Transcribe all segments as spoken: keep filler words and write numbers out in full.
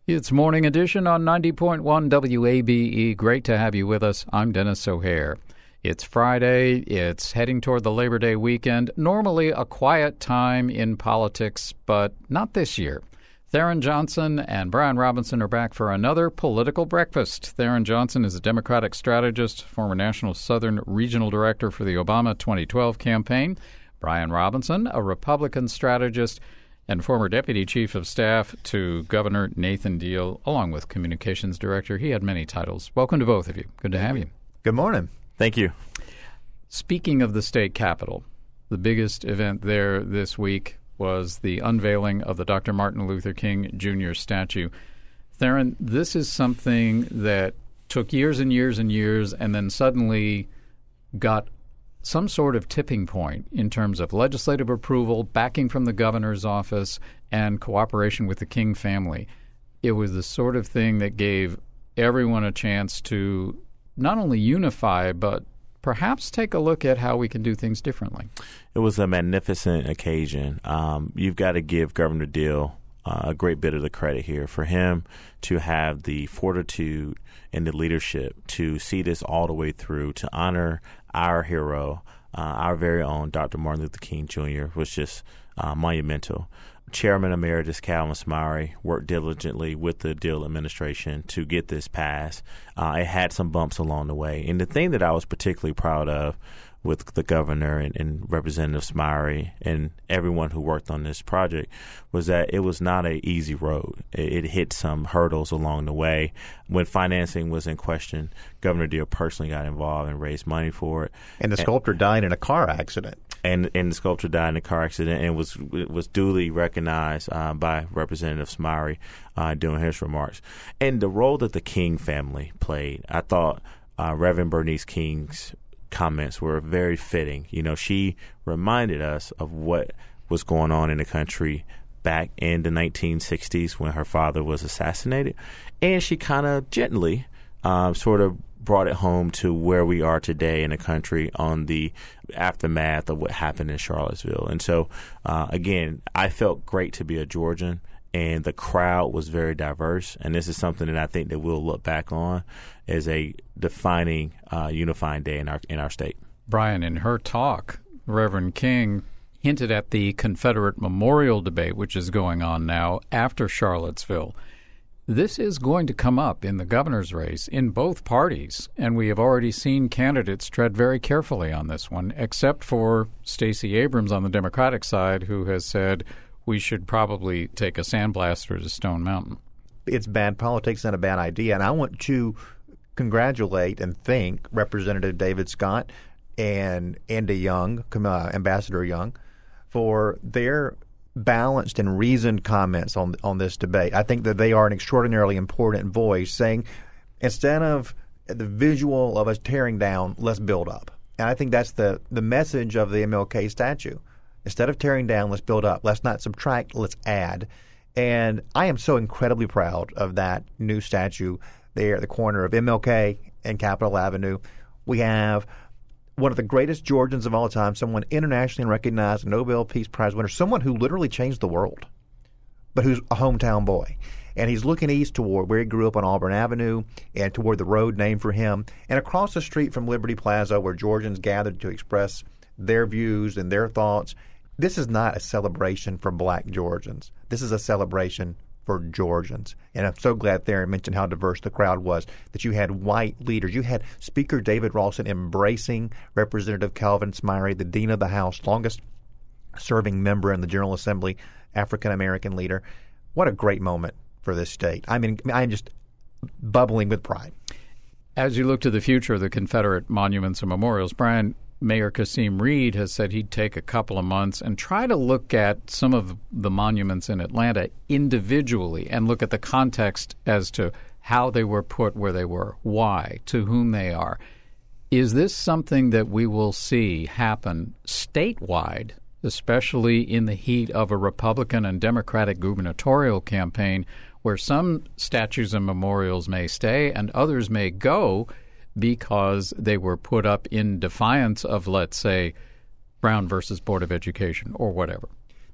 It's Morning Edition on ninety point one W A B E. Great to have you with us. I'm Dennis O'Hare. It's Friday. It's heading toward the Labor Day weekend. Normally a quiet time in politics, but not this year. Theron Johnson and Brian Robinson are back for another political breakfast. Theron Johnson is a Democratic strategist, former National Southern Regional Director for the Obama twenty twelve campaign. Brian Robinson, a Republican strategist and former Deputy Chief of Staff to Governor Nathan Deal, along with Communications Director. He had many titles. Welcome to both of you. Good to have you. Good morning. Thank you. Speaking of the state capitol, the biggest event there this week was the unveiling of the Doctor Martin Luther King Junior statue. Theron, this is something that took years and years and years and then suddenly got some sort of tipping point in terms of legislative approval, backing from the governor's office, and cooperation with the King family. It was the sort of thing that gave everyone a chance to not only unify, but perhaps take a look at how we can do things differently. It was a magnificent occasion. Um, you've got to give Governor Deal uh, a great bit of the credit here for him to have the fortitude and the leadership to see this all the way through, to honor our hero, uh, our very own Doctor Martin Luther King Junior was just uh, monumental. Chairman Emeritus Calvin Smyre worked diligently with the Deal administration to get this passed. Uh, it had some bumps along the way. And the thing that I was particularly proud of with the governor and, and Representative Smyre and everyone who worked on this project was that it was not an easy road. It, it hit some hurdles along the way. When financing was in question, Governor Deal personally got involved and raised money for it. And the sculptor and, died in a car accident. And, and the sculptor died in a car accident and was was duly recognized uh, by Representative Smyre uh, during his remarks. And the role that the King family played, I thought uh, Reverend Bernice King's comments were very fitting. You know, she reminded us of what was going on in the country back in the nineteen sixties when her father was assassinated. And she kind of gently uh, sort of brought it home to where we are today in the country on the aftermath of what happened in Charlottesville. And so, uh, again, I felt great to be a Georgian, and the crowd was very diverse. And this is something that I think that we'll look back on as a defining, uh, unifying day in our in our state. Brian, in her talk, Reverend King hinted at the Confederate Memorial debate, which is going on now after Charlottesville. This is going to come up in the governor's race in both parties, and we have already seen candidates tread very carefully on this one, except for Stacey Abrams on the Democratic side, who has said we should probably take a sandblaster to Stone Mountain. It's bad politics and a bad idea, and I want to congratulate and thank Representative David Scott and Andy Young, uh, Ambassador Young, for their balanced and reasoned comments on on this debate. I think that they are an extraordinarily important voice, saying instead of the visual of us tearing down, let's build up. And I think that's the, the message of the M L K statue. Instead of tearing down, let's build up. Let's not subtract, let's add. And I am so incredibly proud of that new statue there at the corner of M L K and Capitol Avenue. We have one of the greatest Georgians of all time, someone internationally recognized, Nobel Peace Prize winner, someone who literally changed the world, but who's a hometown boy. And he's looking east toward where he grew up on Auburn Avenue and toward the road named for him, and across the street from Liberty Plaza where Georgians gathered to express their views and their thoughts. This is not a celebration for black Georgians. This is a celebration for Georgians. And I'm so glad Theron mentioned how diverse the crowd was, that you had white leaders. You had Speaker David Ralston embracing Representative Calvin Smyre, the Dean of the House, longest-serving member in the General Assembly, African-American leader. What a great moment for this state. I mean, I'm just bubbling with pride. As you look to the future of the Confederate monuments and memorials, Brian, Mayor Kasim Reed has said he'd take a couple of months and try to look at some of the monuments in Atlanta individually and look at the context as to how they were put where they were, why, to whom they are. Is this something that we will see happen statewide, especially in the heat of a Republican and Democratic gubernatorial campaign where some statues and memorials may stay and others may go because they were put up in defiance of, let's say, Brown versus Board of Education or whatever?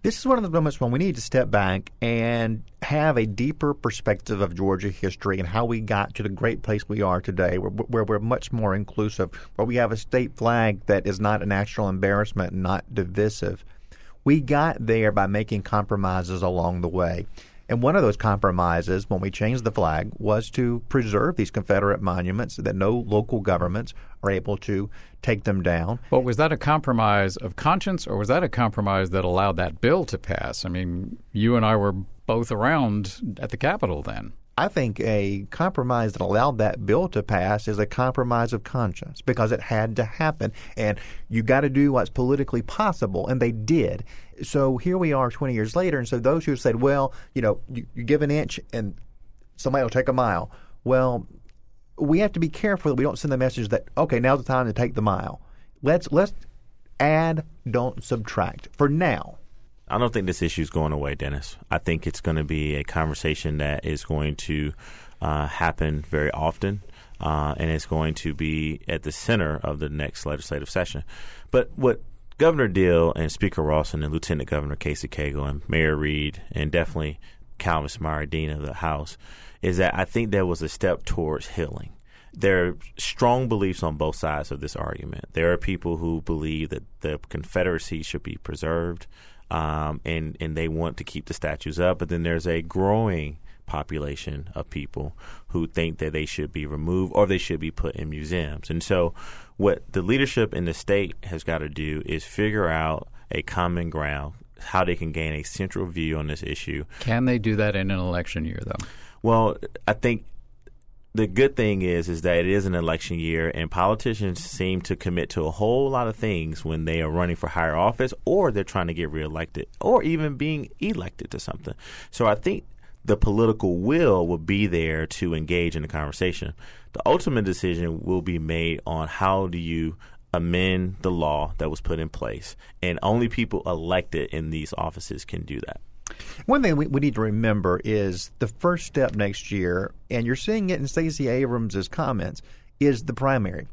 This is one of the moments when we need to step back and have a deeper perspective of Georgia history and how we got to the great place we are today, where, where we're much more inclusive, where we have a state flag that is not a national embarrassment and not divisive. We got there by making compromises along the way. And one of those compromises, when we changed the flag, was to preserve these Confederate monuments so that no local governments are able to take them down. Well, was that a compromise of conscience, or was that a compromise that allowed that bill to pass? I mean, you and I were both around at the Capitol then. I think a compromise that allowed that bill to pass is a compromise of conscience because it had to happen. And you got to do what's politically possible, and they did. So here we are twenty years later, and so those who said, well, you know, you, you give an inch and somebody will take a mile. Well, we have to be careful that we don't send the message that, okay, now's the time to take the mile. Let's let's add, don't subtract for now. I don't think this issue is going away, Dennis. I think it's going to be a conversation that is going to uh, happen very often, uh, and it's going to be at the center of the next legislative session. But what Governor Deal and Speaker Rawson and Lieutenant Governor Casey Cagle and Mayor Reed and definitely Calvin Smyre, Dean of the House, is that I think there was a step towards healing. There are strong beliefs on both sides of this argument. There are people who believe that the Confederacy should be preserved, Um, and, and they want to keep the statues up. But then there's a growing population of people who think that they should be removed or they should be put in museums. And so what the leadership in the state has got to do is figure out a common ground, how they can gain a central view on this issue. Can they do that in an election year, though? Well, I think the good thing is is that it is an election year, and politicians seem to commit to a whole lot of things when they are running for higher office, or they're trying to get reelected, or even being elected to something. So I think the political will will be there to engage in the conversation. The ultimate decision will be made on how do you amend the law that was put in place, and only people elected in these offices can do that. One thing we, we need to remember is the first step next year, and you're seeing it in Stacey Abrams' comments, is the primary.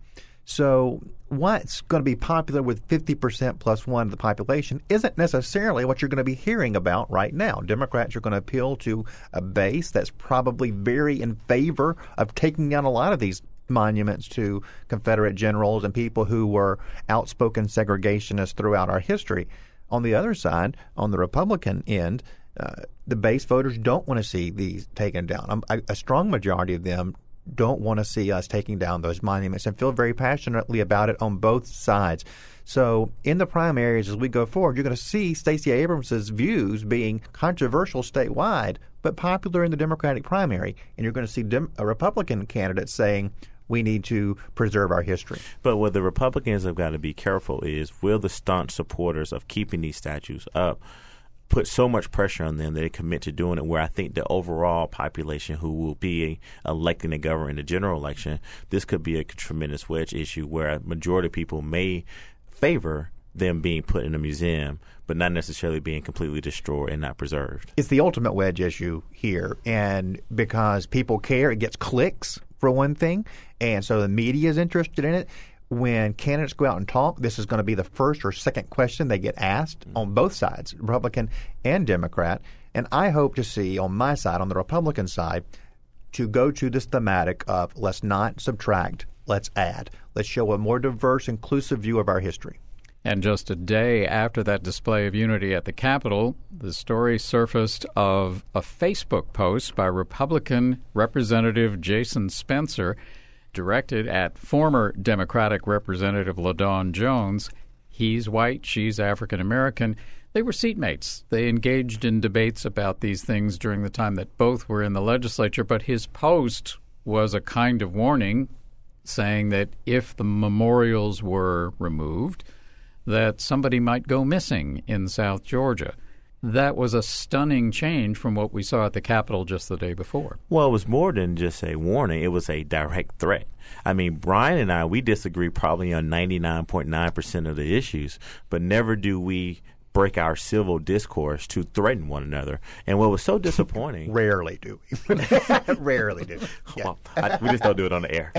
So what's going to be popular with fifty percent plus one of the population isn't necessarily what you're going to be hearing about right now. Democrats are going to appeal to a base that's probably very in favor of taking down a lot of these monuments to Confederate generals and people who were outspoken segregationists throughout our history. On the other side, on the Republican end, uh, the base voters don't want to see these taken down. Um, a, a strong majority of them don't want to see us taking down those monuments and feel very passionately about it on both sides. So in the primaries, as we go forward, you're going to see Stacey Abrams' views being controversial statewide, but popular in the Democratic primary. And you're going to see dem- a Republican candidate saying, we need to preserve our history. But what the Republicans have got to be careful is, will the staunch supporters of keeping these statues up put so much pressure on them that they commit to doing it, where I think the overall population who will be electing the governor in the general election, this could be a tremendous wedge issue where a majority of people may favor them being put in a museum, but not necessarily being completely destroyed and not preserved. It's the ultimate wedge issue here, and because people care, it gets clicks for one thing, and so the media is interested in it. When candidates go out and talk, this is going to be the first or second question they get asked on both sides, Republican and Democrat. And I hope to see on my side, on the Republican side, to go to this thematic of let's not subtract, let's add. Let's show a more diverse, inclusive view of our history. And just a day after that display of unity at the Capitol, the story surfaced of a Facebook post by Republican Representative Jason Spencer directed at former Democratic Representative LaDawn Jones. He's white, she's African American. They were seatmates. They engaged in debates about these things during the time that both were in the legislature, but his post was a kind of warning saying that if the memorials were removed, that somebody might go missing in South Georgia. That was a stunning change from what we saw at the Capitol just the day before. Well, it was more than just a warning. It was a direct threat. I mean, Brian and I, we disagree probably on ninety-nine point nine percent of the issues, but never do we break our civil discourse to threaten one another. And what was so disappointing... Rarely do we. Rarely do we. Yeah. Well, I, we just don't do it on the air.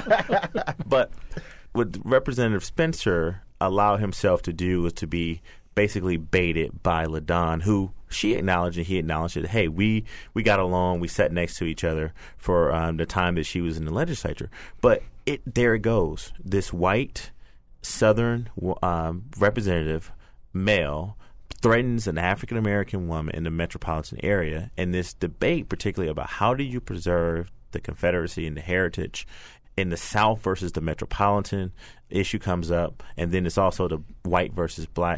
But what Representative Spencer allowed himself to do was to be basically baited by LaDon, who she acknowledged and he acknowledged that, hey, we, we got along, we sat next to each other for um, the time that she was in the legislature. But it there it goes. This white Southern um, representative, male, threatens an African-American woman in the metropolitan area. And this debate, particularly about how do you preserve the Confederacy and the heritage in the South versus the metropolitan issue comes up. And then it's also the white versus black.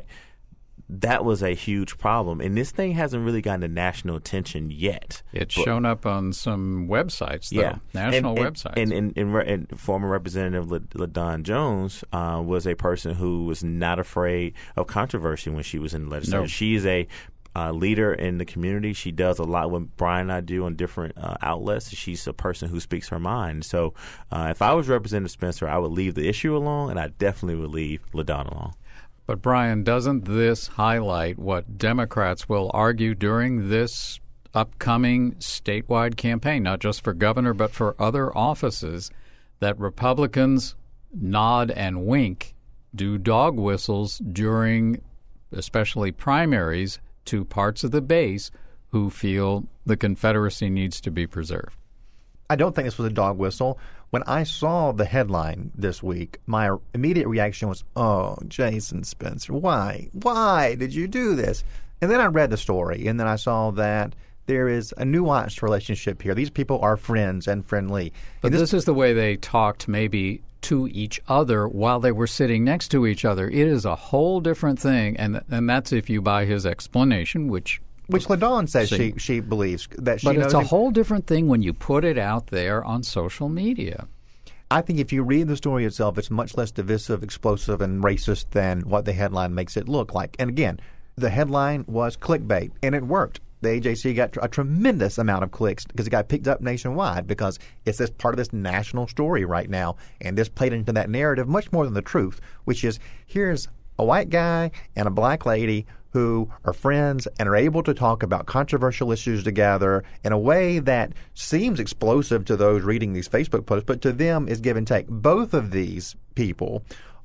That was a huge problem. And this thing hasn't really gotten the national attention yet. It's but, shown up on some websites, though, yeah. national and, and, websites. And, and, and, and former Representative LaDon Jones uh, was a person who was not afraid of controversy when she was in the legislature. No. She is a uh, leader in the community. She does a lot what Brian and I do on different uh, outlets. She's a person who speaks her mind. So uh, if I was Representative Spencer, I would leave the issue alone, and I definitely would leave LaDon alone. But, Brian, doesn't this highlight what Democrats will argue during this upcoming statewide campaign, not just for governor but for other offices, that Republicans nod and wink, do dog whistles during especially primaries to parts of the base who feel the Confederacy needs to be preserved? I don't think this was a dog whistle. When I saw the headline this week, my immediate reaction was, oh, Jason Spencer, why? Why did you do this? And then I read the story, and then I saw that there is a nuanced relationship here. These people are friends and friendly. But and this, this is the way they talked maybe to each other while they were sitting next to each other. It is a whole different thing, and and that's if you buy his explanation, which... Which LaDon says See. she she believes that she But knows. it's a him. whole different thing when you put it out there on social media. I think if you read the story itself, it's much less divisive, explosive, and racist than what the headline makes it look like. And again, the headline was clickbait, and it worked. The A J C got a tremendous amount of clicks because it got picked up nationwide because it's this part of this national story right now, and this played into that narrative much more than the truth, which is here's a white guy and a black lady who are friends and are able to talk about controversial issues together in a way that seems explosive to those reading these Facebook posts, but to them is give and take. Both of these people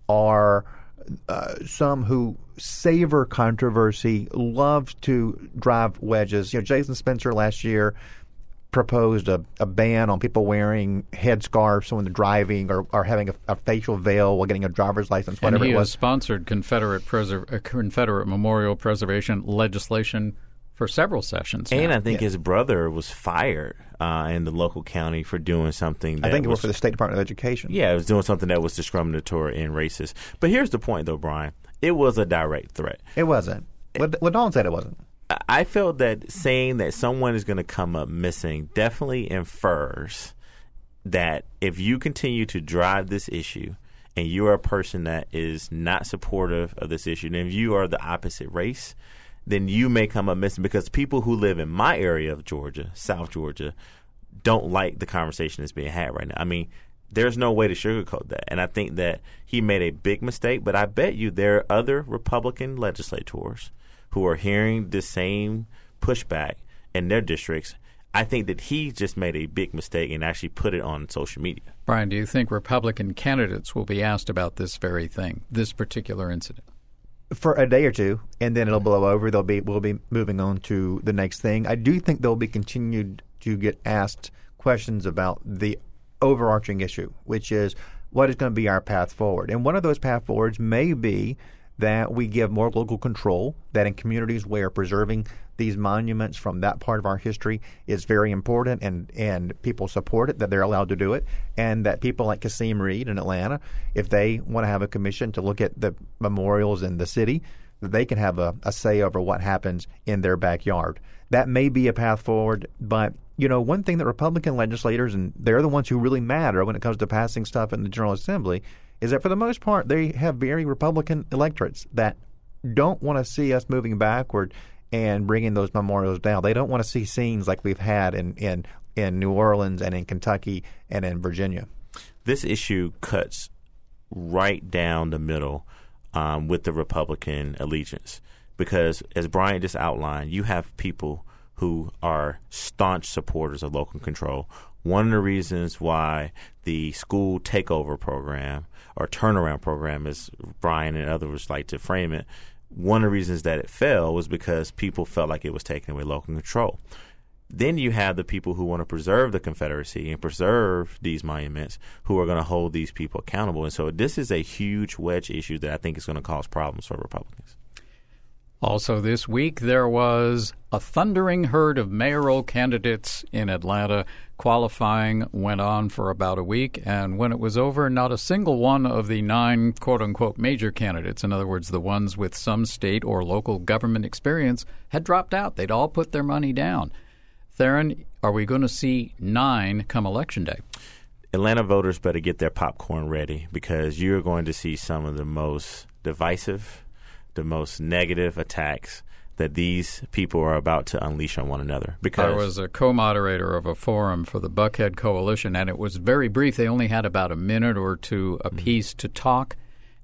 are uh, some who savor controversy, love to drive wedges. You know, Jason Spencer last year proposed a, a ban on people wearing headscarves when they're driving or, or having a, a facial veil while getting a driver's license, whatever and he it was. has sponsored Confederate preser- uh, Confederate memorial preservation legislation for several sessions now. And I think Yeah. his brother was fired uh, in the local county for doing something that I think it was was for the State Department of Education. Yeah, it was doing something that was discriminatory and racist. But here's the point, though, Brian. It was a direct threat. It wasn't. LaDon said it wasn't. I felt that saying that someone is going to come up missing definitely infers that if you continue to drive this issue and you are a person that is not supportive of this issue, and if you are the opposite race, then you may come up missing because people who live in my area of Georgia, South Georgia, don't like the conversation that's being had right now. I mean, there's no way to sugarcoat that. And I think that he made a big mistake, but I bet you there are other Republican legislators who are hearing the same pushback in their districts. I think that he just made a big mistake and actually put it on social media. Brian, do you think Republican candidates will be asked about this very thing, this particular incident? For a day or two, and then it'll blow over. They'll be we'll be moving on to the next thing. I do think they'll be continued to get asked questions about the overarching issue, which is what is going to be our path forward. And one of those path forwards may be that we give more local control, that in communities where preserving these monuments from that part of our history is very important and, and people support it, that they're allowed to do it, and that people like Kasim Reed in Atlanta, if they want to have a commission to look at the memorials in the city, that they can have a, a say over what happens in their backyard. That may be a path forward, but you know, one thing that Republican legislators, and they're the ones who really matter when it comes to passing stuff in the General Assembly, is that for the most part, they have very Republican electorates that don't want to see us moving backward and bringing those memorials down. They don't want to see scenes like we've had in, in, in New Orleans and in Kentucky and in Virginia. This issue cuts right down the middle um, with the Republican allegiance because, as Brian just outlined, you have people who are staunch supporters of local control. One of the reasons why the school takeover program or turnaround program, as Brian and others like to frame it, one of the reasons that it fell was because people felt like it was taking away local control. Then you have the people who want to preserve the Confederacy and preserve these monuments who are going to hold these people accountable. And so this is a huge wedge issue that I think is going to cause problems for Republicans. Also this week, there was a thundering herd of mayoral candidates in Atlanta. Qualifying went on for about a week, and when it was over, not a single one of the nine quote-unquote major candidates, in other words, the ones with some state or local government experience, had dropped out. They'd all put their money down. Theron, are we going to see nine come Election Day? Atlanta voters better get their popcorn ready, because you're going to see some of the most divisive, the most negative attacks that these people are about to unleash on one another. Because I was a co-moderator of a forum for the Buckhead Coalition, and it was very brief. They only had about a minute or two apiece mm-hmm. to talk,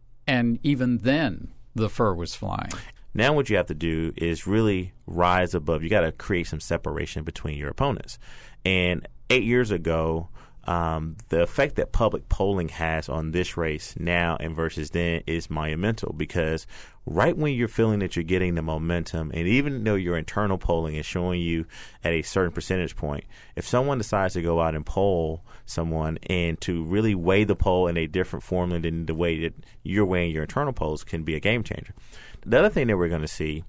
and even then the fur was flying. Now what you have to do is really rise above. You got to create some separation between your opponents. And eight years ago, um, the effect that public polling has on this race now and versus then is monumental, because right when you're feeling that you're getting the momentum, and even though your internal polling is showing you at a certain percentage point, if someone decides to go out and poll someone and to really weigh the poll in a different formula than the way that you're weighing your internal polls, can be a game changer. The other thing that we're going to see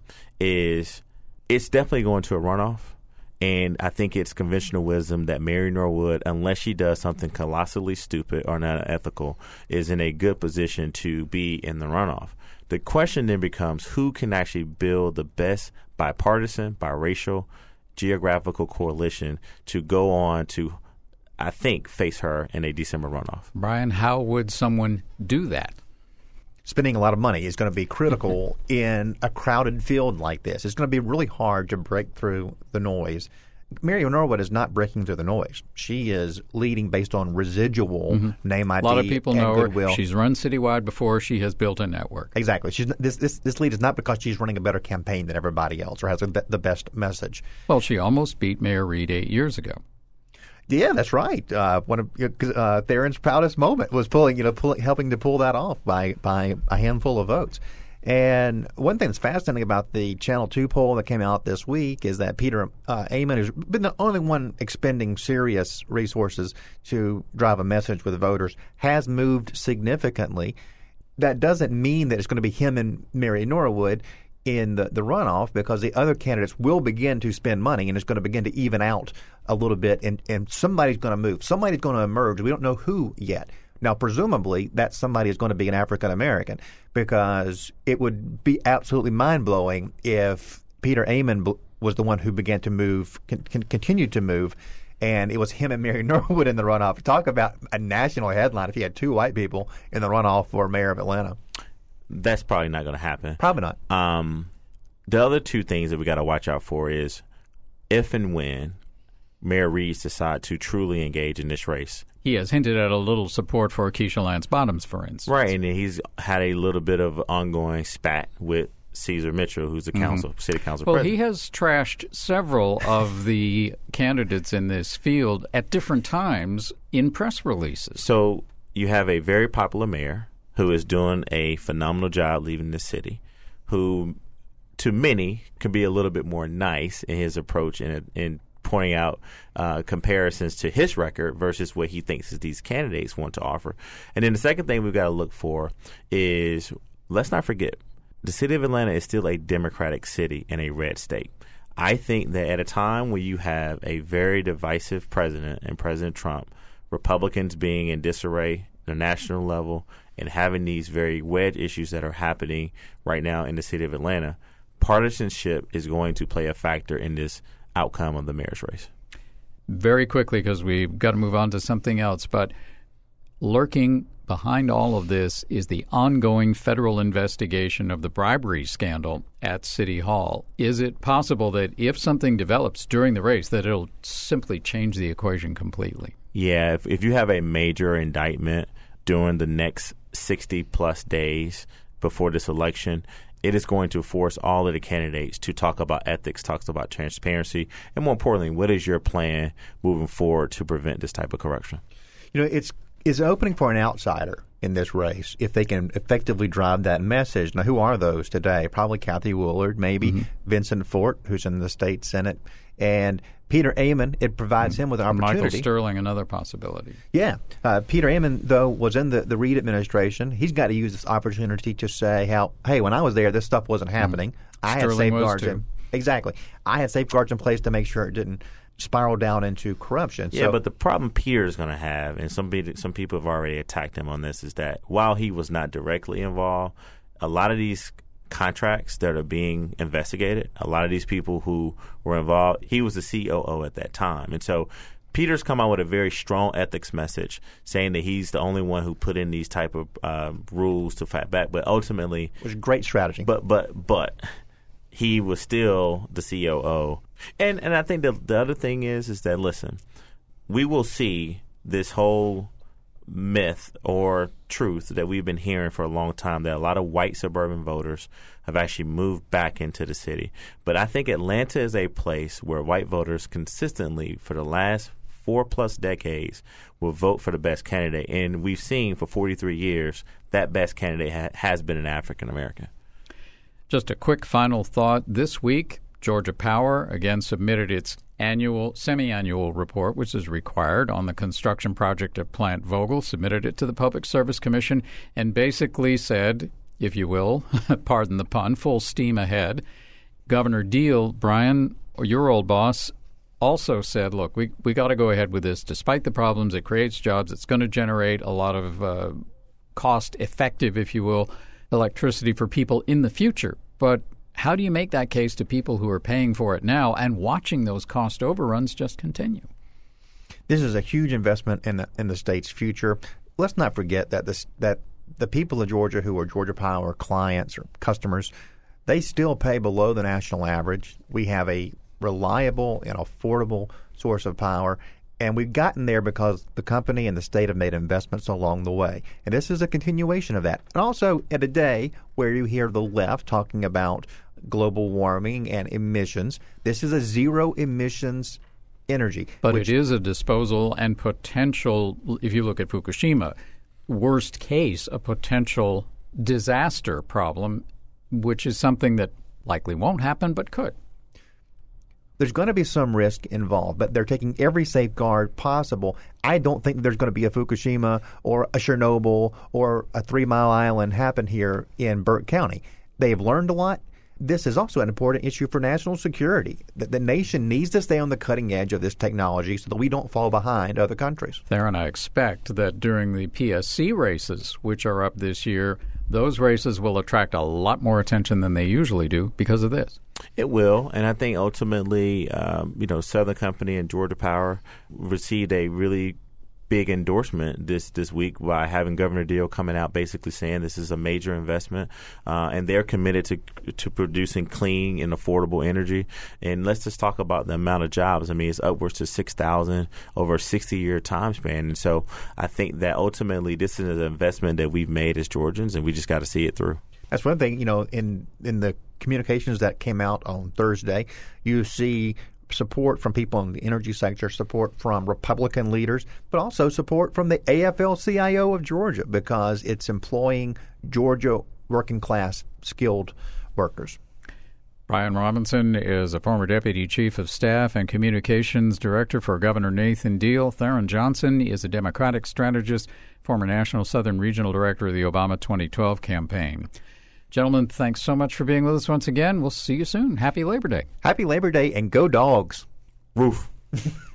is it's definitely going to a runoff. And I think it's conventional wisdom that Mary Norwood, unless she does something colossally stupid or not ethical, is in a good position to be in the runoff. The question then becomes, who can actually build the best bipartisan, biracial, geographical coalition to go on to, I think, face her in a December runoff? Brian, how would someone do that? Spending a lot of money is going to be critical in a crowded field like this. It's going to be really hard to break through the noise. Mary Norwood is not breaking through the noise. She is leading based on residual mm-hmm. name I D. A lot of people and know goodwill. her. She's run citywide before. She has built a network. Exactly. She's this this this lead is not because she's running a better campaign than everybody else or has a, the best message. Well, she almost beat Mayor Reed eight years ago. Yeah, that's right. Uh, one of uh, Theron's proudest moment was pulling, you know, pulling, helping to pull that off by by a handful of votes. And one thing that's fascinating about the Channel two poll that came out this week is that Peter uh, Amon has been the only one expending serious resources to drive a message with voters, has moved significantly. That doesn't mean that it's going to be him and Mary Norwood in the, the runoff, because the other candidates will begin to spend money, and it's going to begin to even out a little bit, and, and somebody's going to move. Somebody's going to emerge. We don't know who yet. Now, presumably, that somebody is going to be an African-American, because it would be absolutely mind-blowing if Peter Amon was the one who began to move, con- con- continued to move, and it was him and Mary Norwood in the runoff. Talk about a national headline if you had two white people in the runoff for mayor of Atlanta. That's probably not going to happen. Probably not. Um, the other two things that we got to watch out for is if and when Mayor Reed decide to truly engage in this race. He has hinted at a little support for Keisha Lance Bottoms, for instance. Right, and he's had a little bit of ongoing spat with Caesar Mitchell, who's the council, mm-hmm. city council well, president. Well, he has trashed several of the candidates in this field at different times in press releases. So you have a very popular mayor who is doing a phenomenal job leaving the city, who to many can be a little bit more nice in his approach in, in pointing out uh, comparisons to his record versus what he thinks is these candidates want to offer. And then the second thing we've got to look for is, let's not forget, the city of Atlanta is still a Democratic city in a red state. I think that at a time where you have a very divisive president and President Trump, Republicans being in disarray at the national level, and having these very wedge issues that are happening right now in the city of Atlanta, partisanship is going to play a factor in this outcome of the mayor's race. Very quickly, because we've got to move on to something else, but lurking behind all of this is the ongoing federal investigation of the bribery scandal at City Hall. Is it possible that if something develops during the race that it'll simply change the equation completely? Yeah, if, if you have a major indictment during the next sixty-plus days before this election, it is going to force all of the candidates to talk about ethics, talks about transparency, and more importantly, what is your plan moving forward to prevent this type of corruption? You know, it's is an opening for an outsider in this race if they can effectively drive that message. Now, who are those today? Probably Kathy Woolard, maybe mm-hmm. Vincent Fort, who's in the state Senate, and Peter Amon. It provides mm-hmm. him with an opportunity. Michael Sterling, another possibility. Yeah. Uh, Peter Amon, though, was in the, the Reid administration. He's got to use this opportunity to say how, hey, when I was there, this stuff wasn't happening. Mm-hmm. I Sterling had safeguards was too. in Exactly. I had safeguards in place to make sure it didn't spiral down into corruption. Yeah, so, but the problem Peter is going to have, and some people, some people have already attacked him on this, is that while he was not directly involved, a lot of these contracts that are being investigated, a lot of these people who were involved, he was the C O O at that time. And so Peter's come out with a very strong ethics message saying that he's the only one who put in these type of uh, rules to fight back. But ultimately... It was a great strategy. But, but, but... he was still the C O O. And and I think the, the other thing is, is that, listen, we will see this whole myth or truth that we've been hearing for a long time that a lot of white suburban voters have actually moved back into the city. But I think Atlanta is a place where white voters consistently for the last four plus decades will vote for the best candidate. And we've seen for forty-three years that best candidate ha- has been an African American. Just a quick final thought. This week, Georgia Power again submitted its annual, semi-annual report, which is required on the construction project at Plant Vogtle, submitted it to the Public Service Commission, and basically said, if you will, pardon the pun, full steam ahead. Governor Deal, Brian, your old boss, also said, look, we we got to go ahead with this. Despite the problems, it creates jobs. It's going to generate a lot of uh, cost-effective, if you will, electricity for people in the future. But how do you make that case to people who are paying for it now and watching those cost overruns just continue? This is a huge investment in the, in the state's future. Let's not forget that this that the people of Georgia who are Georgia Power clients or customers, they still pay below the national average. We have a reliable and affordable source of power, and we've gotten there because the company and the state have made investments along the way. And this is a continuation of that. And also at a day where you hear the left talking about global warming and emissions, this is a zero emissions energy. But which, it is a disposal and potential, if you look at Fukushima, worst case, a potential disaster problem, which is something that likely won't happen but could. There's going to be some risk involved, but they're taking every safeguard possible. I don't think there's going to be a Fukushima or a Chernobyl or a Three Mile Island happen here in Burke County. They have learned a lot. This is also an important issue for national security. The, the nation needs to stay on the cutting edge of this technology so that we don't fall behind other countries. Theron, I expect that during the P S C races, which are up this year, those races will attract a lot more attention than they usually do because of this. It will, and I think ultimately, um, you know, Southern Company and Georgia Power received a really big endorsement this, this week by having Governor Deal coming out basically saying this is a major investment, uh, and they're committed to to producing clean and affordable energy. And let's just talk about the amount of jobs. I mean, it's upwards to six thousand over a sixty-year time span. And so I think that ultimately this is an investment that we've made as Georgians, and we just got to see it through. That's one thing, you know, in in the communications that came out on Thursday, you see support from people in the energy sector, support from Republican leaders, but also support from the A F L C I O of Georgia because it's employing Georgia working class skilled workers. Brian Robinson is a former Deputy Chief of Staff and Communications Director for Governor Nathan Deal. Theron Johnson is a Democratic strategist, former National Southern Regional Director of the Obama twenty twelve campaign. Gentlemen, thanks so much for being with us once again. We'll see you soon. Happy Labor Day. Happy Labor Day, and go Dogs. Roof.